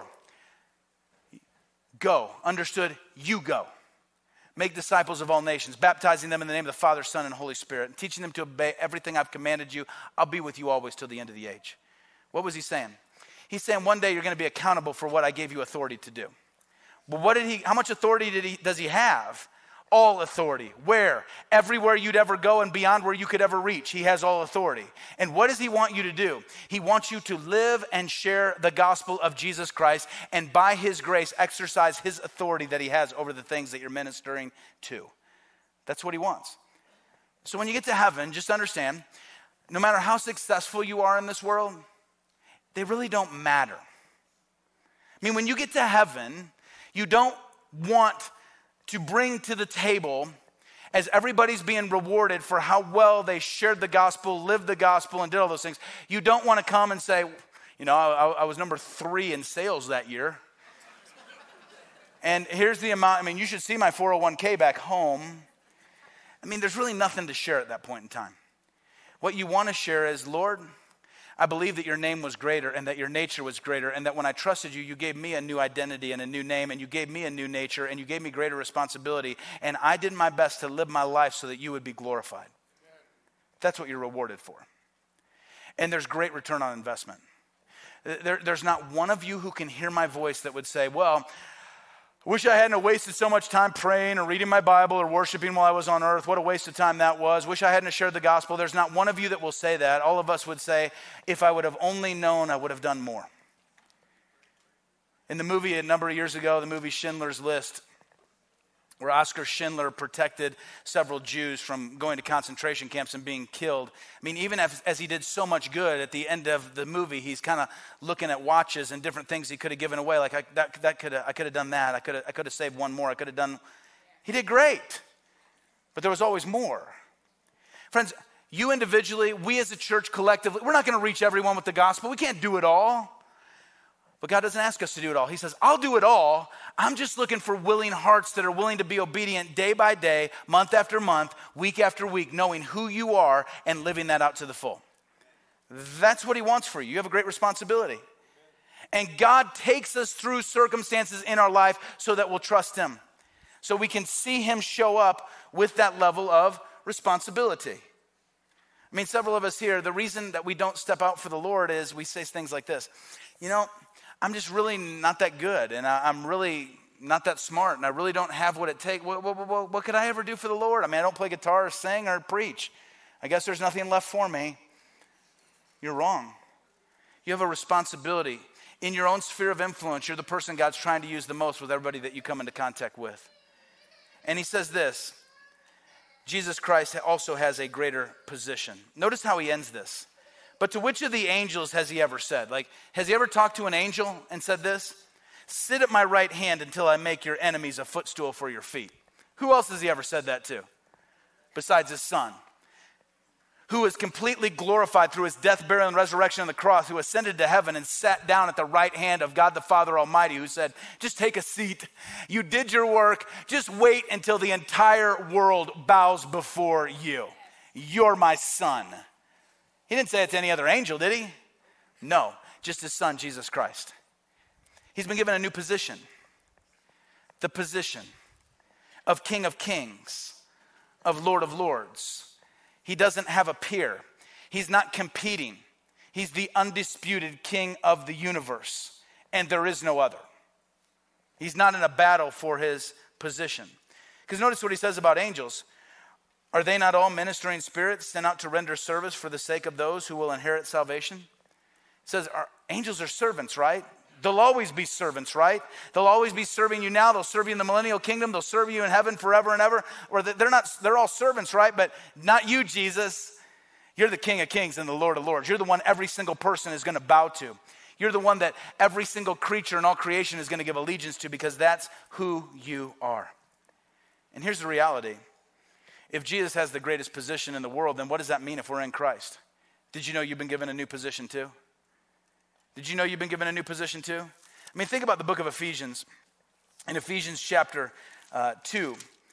go, understood, you go. Make disciples of all nations, baptizing them in the name of the Father, Son, and Holy Spirit, and teaching them to obey everything I've commanded you. I'll be with you always till the end of the age. What was he saying? He's saying one day you're going to be accountable for what I gave you authority to do. But how much authority does he have? All authority. Where? Everywhere you'd ever go and beyond where you could ever reach. He has all authority. And what does he want you to do? He wants you to live and share the gospel of Jesus Christ, and by his grace exercise his authority that he has over the things that you're ministering to. That's what he wants. So when you get to heaven, just understand, no matter how successful you are in this world, they really don't matter. I mean, when you get to heaven, you don't want to bring to the table, as everybody's being rewarded for how well they shared the gospel, lived the gospel, and did all those things. You don't want to come and say, you know, I was number 3 in sales that year. And here's the amount, I mean, you should see my 401k back home. I mean, there's really nothing to share at that point in time. What you want to share is, Lord, I believe that your name was greater and that your nature was greater, and that when I trusted you, you gave me a new identity and a new name, and you gave me a new nature, and you gave me greater responsibility, and I did my best to live my life so that you would be glorified. That's what you're rewarded for. And there's great return on investment. There's not one of you who can hear my voice that would say, well, I wish I hadn't wasted so much time praying or reading my Bible or worshiping while I was on earth. What a waste of time that was. Wish I hadn't shared the gospel. There's not one of you that will say that. All of us would say, if I would have only known, I would have done more. In the movie a number of years ago, the movie Schindler's List, where Oskar Schindler protected several Jews from going to concentration camps and being killed. I mean, even as he did so much good, at the end of the movie, he's kind of looking at watches and different things he could have given away. Like, I could have done that. I could have saved one more. I could have done. He did great. But there was always more. Friends, you individually, we as a church collectively, we're not going to reach everyone with the gospel. We can't do it all. But God doesn't ask us to do it all. He says, I'll do it all. I'm just looking for willing hearts that are willing to be obedient day by day, month after month, week after week, knowing who you are and living that out to the full. That's what he wants for you. You have a great responsibility. And God takes us through circumstances in our life so that we'll trust him. So we can see him show up with that level of responsibility. I mean, several of us here, the reason that we don't step out for the Lord is we say things like this. You know, I'm just really not that good, and I'm really not that smart, and I really don't have what it takes. What could I ever do for the Lord? I mean, I don't play guitar or sing or preach. I guess there's nothing left for me. You're wrong. You have a responsibility. In your own sphere of influence, you're the person God's trying to use the most with everybody that you come into contact with. And he says this, Jesus Christ also has a greater position. Notice how he ends this. But to which of the angels has he ever said? Like, has he ever talked to an angel and said this? Sit at my right hand until I make your enemies a footstool for your feet. Who else has he ever said that to? Besides his son. who was completely glorified through his death, burial, and resurrection on the cross, who ascended to heaven and sat down at the right hand of God the Father Almighty, who said, just take a seat. You did your work. Just wait until the entire world bows before you. You're my son. He didn't say it to any other angel, did he? No, just his son, Jesus Christ. He's been given a new position. The position of King of Kings, of Lord of Lords. He doesn't have a peer. He's not competing. He's the undisputed king of the universe, and there is no other. He's not in a battle for his position. Because notice what he says about angels. Are they not all ministering spirits sent out to render service for the sake of those who will inherit salvation? It says angels are servants, right? They'll always be servants, right? They'll always be serving you now. They'll serve you in the millennial kingdom. They'll serve you in heaven forever and ever. Or they're all servants, right? But not you, Jesus. You're the King of Kings and the Lord of Lords. You're the one every single person is going to bow to. You're the one that every single creature in all creation is going to give allegiance to, because that's who you are. And here's the reality. If Jesus has the greatest position in the world, then what does that mean if we're in Christ? Did you know you've been given a new position too? Did you know you've been given a new position too? I mean, think about the book of Ephesians. In Ephesians chapter 2,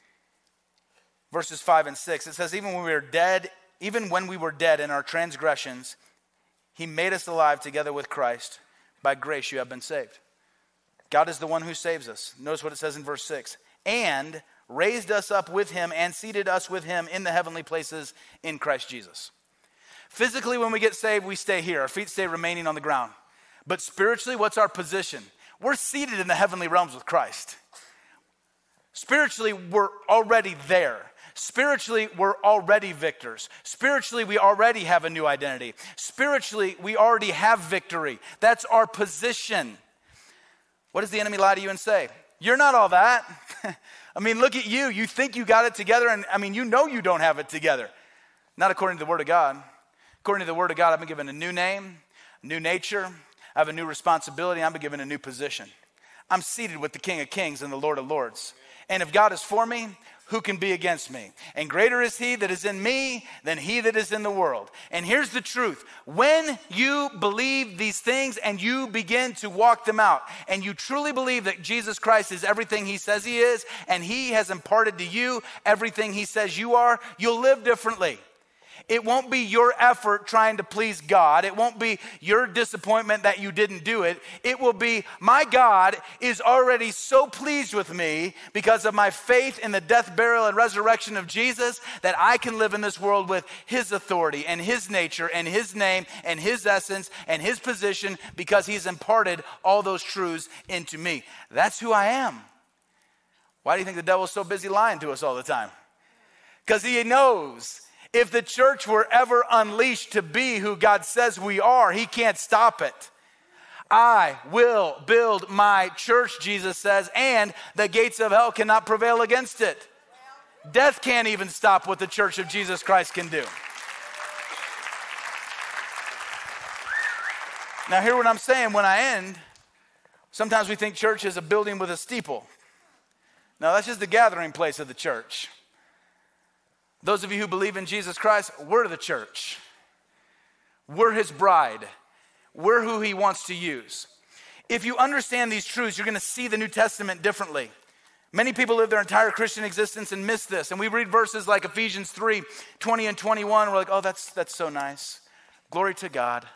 verses 5 and 6, it says, even when we were dead in our transgressions, he made us alive together with Christ. By grace you have been saved. God is the one who saves us. Notice what it says in verse 6. And raised us up with him and seated us with him in the heavenly places in Christ Jesus. Physically, when we get saved, we stay here. Our feet stay remaining on the ground. But spiritually, what's our position? We're seated in the heavenly realms with Christ. Spiritually, we're already there. Spiritually, we're already victors. Spiritually, we already have a new identity. Spiritually, we already have victory. That's our position. What does the enemy lie to you and say? You're not all that. I mean, look at you. You think you got it together, and I mean, you know you don't have it together. Not according to the Word of God. According to the Word of God, I've been given a new name, a new nature. I have a new responsibility. I've been given a new position. I'm seated with the King of Kings and the Lord of Lords. And if God is for me, who can be against me? And greater is he that is in me than he that is in the world. And here's the truth. When you believe these things and you begin to walk them out, and you truly believe that Jesus Christ is everything he says he is, and he has imparted to you everything he says you are, you'll live differently. It won't be your effort trying to please God. It won't be your disappointment that you didn't do it. It will be, my God is already so pleased with me because of my faith in the death, burial, and resurrection of Jesus that I can live in this world with his authority and his nature and his name and his essence and his position, because he's imparted all those truths into me. That's who I am. Why do you think the devil's so busy lying to us all the time? Because he knows if the church were ever unleashed to be who God says we are, he can't stop it. I will build my church, Jesus says, and the gates of hell cannot prevail against it. Death can't even stop what the church of Jesus Christ can do. Now, hear what I'm saying when I end. Sometimes we think church is a building with a steeple. No, that's just the gathering place of the church. Those of you who believe in Jesus Christ, we're the church. We're his bride. We're who he wants to use. If you understand these truths, you're going to see the New Testament differently. Many people live their entire Christian existence and miss this. And we read verses like Ephesians 3, 20 and 21. We're like, oh, that's so nice. Glory to God.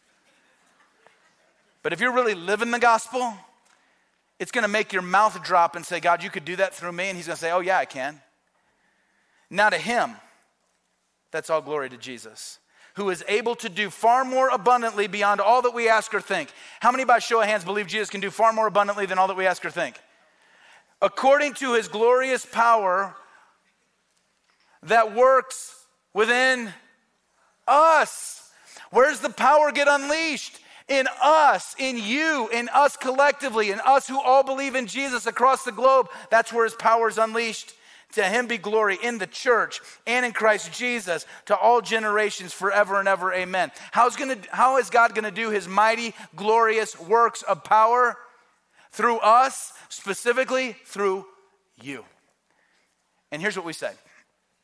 But if you're really living the gospel, it's going to make your mouth drop and say, God, you could do that through me. And he's going to say, oh, yeah, I can. Now to him, that's all glory to Jesus, who is able to do far more abundantly beyond all that we ask or think. How many by show of hands believe Jesus can do far more abundantly than all that we ask or think? According to his glorious power that works within us. Where's the power get unleashed? In us, in you, in us collectively, in us who all believe in Jesus across the globe. That's where his power is unleashed. To him be glory in the church and in Christ Jesus to all generations forever and ever. Amen. How is God going to do his mighty, glorious works of power? Through us, specifically through you. And here's what we say.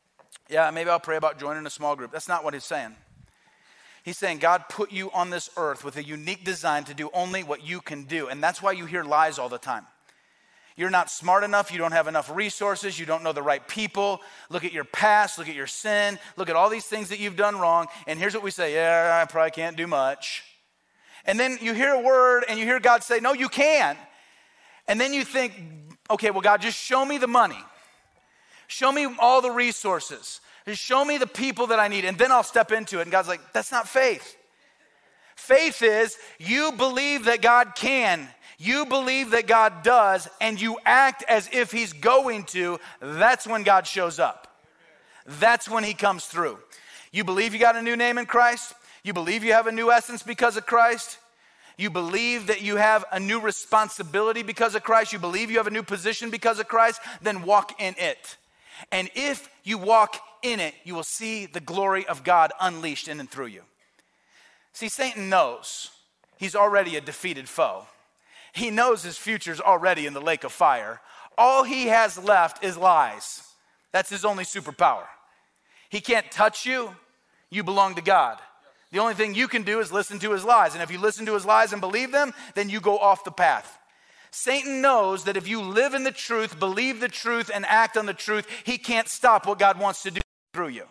Yeah, maybe I'll pray about joining a small group. That's not what he's saying. He's saying God put you on this earth with a unique design to do only what you can do. And that's why you hear lies all the time. You're not smart enough. You don't have enough resources. You don't know the right people. Look at your past. Look at your sin. Look at all these things that you've done wrong. And here's what we say. Yeah, I probably can't do much. And then you hear a word and you hear God say, no, you can. And then you think, okay, well, God, just show me the money. Show me all the resources. Just show me the people that I need, and then I'll step into it. And God's like, that's not faith. Faith is you believe that God can. You believe that God does, and you act as if he's going to. That's when God shows up. That's when he comes through. You believe you got a new name in Christ. You believe you have a new essence because of Christ. You believe that you have a new responsibility because of Christ. You believe you have a new position because of Christ. Then walk in it. And if you walk in it, you will see the glory of God unleashed in and through you. See, Satan knows he's already a defeated foe. He knows his future's already in the lake of fire. All he has left is lies. That's his only superpower. He can't touch you. You belong to God. The only thing you can do is listen to his lies. And if you listen to his lies and believe them, then you go off the path. Satan knows that if you live in the truth, believe the truth, and act on the truth, he can't stop what God wants to do through you.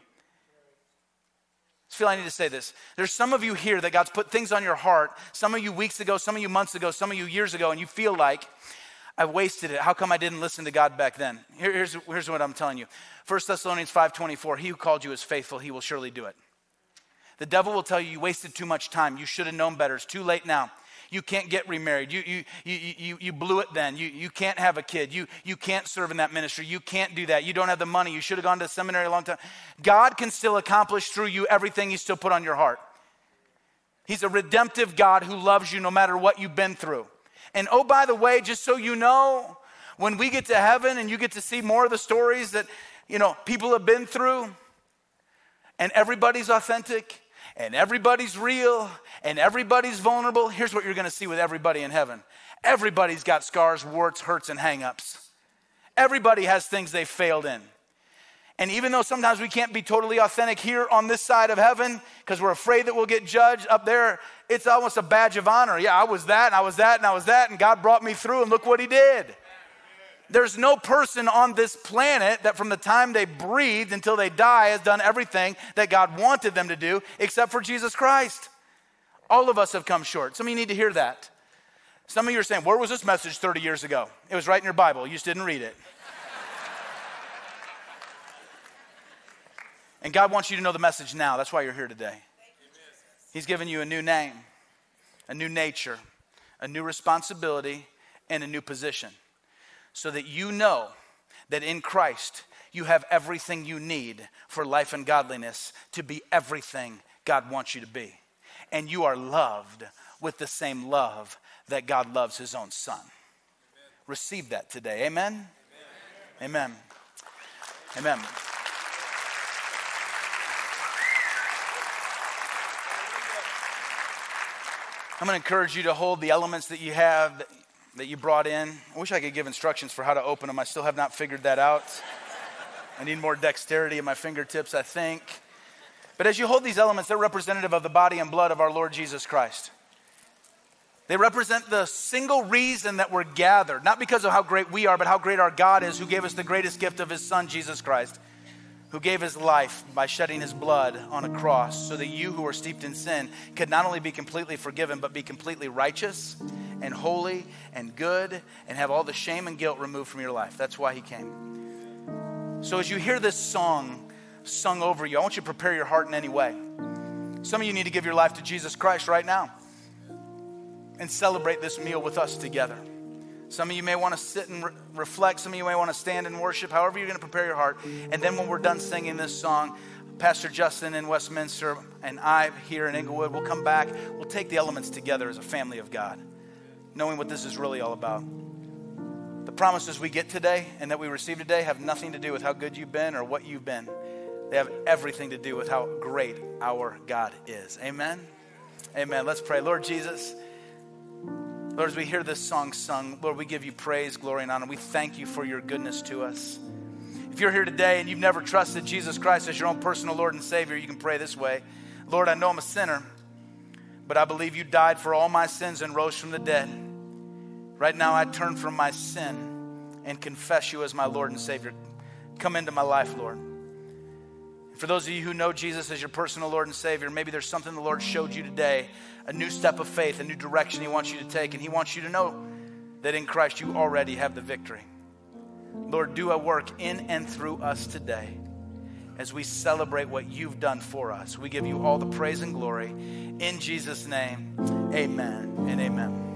I feel I need to say this. There's some of you here that God's put things on your heart, some of you weeks ago, some of you months ago, some of you years ago, and you feel like, I wasted it. How come I didn't listen to God back then? Here's what I'm telling you. 1 Thessalonians 5:24, he who called you is faithful, he will surely do it. The devil will tell you, you wasted too much time. You should have known better. It's too late now. You can't get remarried. You blew it then. You can't have a kid. You can't serve in that ministry. You can't do that. You don't have the money. You should have gone to seminary a long time. God can still accomplish through you everything he's still put on your heart. He's a redemptive God who loves you no matter what you've been through. And oh, by the way, just so you know, when we get to heaven and you get to see more of the stories that, people have been through, and everybody's authentic, and everybody's real, and everybody's vulnerable. Here's what you're going to see with everybody in heaven. Everybody's got scars, warts, hurts, and hang-ups. Everybody has things they failed in. And even though sometimes we can't be totally authentic here on this side of heaven because we're afraid that we'll get judged, up there, it's almost a badge of honor. Yeah, I was that, and I was that, and I was that, and God brought me through, and look what he did. There's no person on this planet that from the time they breathed until they die has done everything that God wanted them to do except for Jesus Christ. All of us have come short. Some of you need to hear that. Some of you are saying, where was this message 30 years ago? It was right in your Bible. You just didn't read it. And God wants you to know the message now. That's why you're here today. He's given you a new name, a new nature, a new responsibility, and a new position. So that you know that in Christ you have everything you need for life and godliness to be everything God wants you to be. And you are loved with the same love that God loves his own son. Amen. Receive that today. Amen? Amen. Amen. Amen. I'm going to encourage you to hold the elements that you have that you brought in. I wish I could give instructions for how to open them. I still have not figured that out. I need more dexterity in my fingertips, I think. But as you hold these elements, they're representative of the body and blood of our Lord Jesus Christ. They represent the single reason that we're gathered, not because of how great we are, but how great our God is, who gave us the greatest gift of his son, Jesus Christ, who gave his life by shedding his blood on a cross so that you who are steeped in sin could not only be completely forgiven, but be completely righteous and holy and good and have all the shame and guilt removed from your life. That's why he came. So as you hear this song sung over you, I want you to prepare your heart in any way. Some of you need to give your life to Jesus Christ right now and celebrate this meal with us together. Some of you may want to sit and reflect. Some of you may want to stand and worship, however you're going to prepare your heart. And then when we're done singing this song, Pastor Justin in Westminster and I here in Inglewood will come back. We'll take the elements together as a family of God, knowing what this is really all about. The promises we get today and that we receive today have nothing to do with how good you've been or what you've been. They have everything to do with how great our God is. Amen? Amen. Let's pray. Lord Jesus, Lord, as we hear this song sung, Lord, we give you praise, glory, and honor. We thank you for your goodness to us. If you're here today and you've never trusted Jesus Christ as your own personal Lord and Savior, you can pray this way. Lord, I know I'm a sinner, but I believe you died for all my sins and rose from the dead. Right now, I turn from my sin and confess you as my Lord and Savior. Come into my life, Lord. For those of you who know Jesus as your personal Lord and Savior, maybe there's something the Lord showed you today, a new step of faith, a new direction he wants you to take, and he wants you to know that in Christ you already have the victory. Lord, do a work in and through us today as we celebrate what you've done for us. We give you all the praise and glory. In Jesus' name, amen and amen.